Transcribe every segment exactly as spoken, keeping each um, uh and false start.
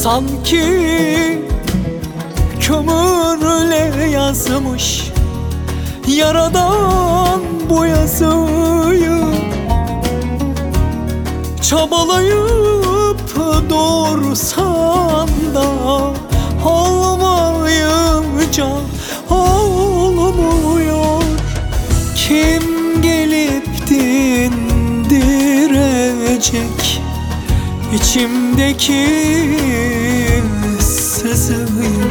Sanki kömürle yazmış Yaradan bu yazıyı, çabalayıp doğursan da olmayınca olmuyor. Kim gelip dindirecek içimdeki sızıyı?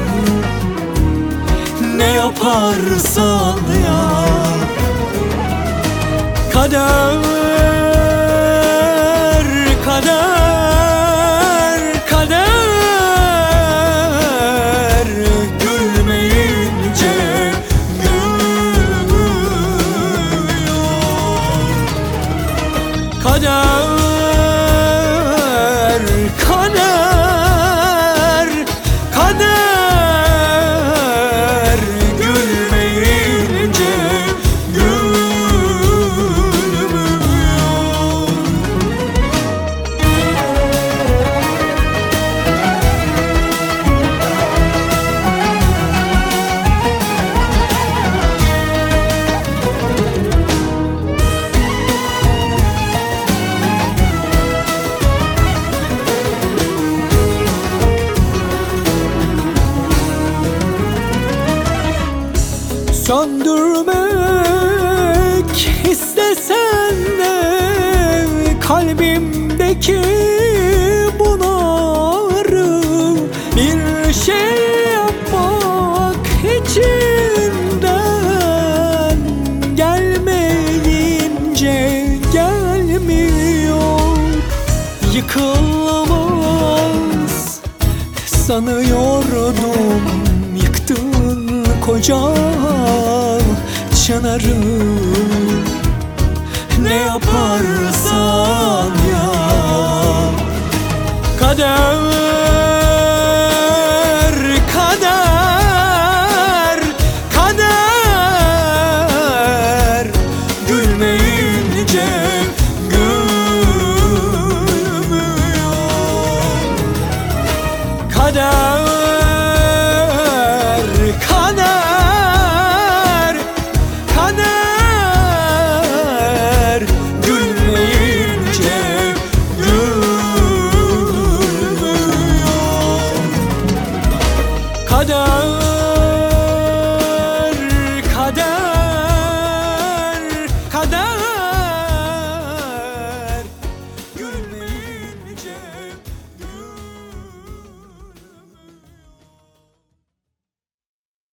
Ne yaparsan yap, kader, kader, kader gülmeyince gülüyor. Kader, kader, kader gülmeyince gülmüyor. Söndürmek istesen de kalbimdeki bunları, bir şey yapmak içinden gelmeyince gelmiyor. Yıkılmaz sanıyordum, yıktın koca çınarı. Ne yaparsan yap, kader, kader, kader gülmeyince gülmüyor. Kader, kader, kader gülmeyince gülmüyor. Kader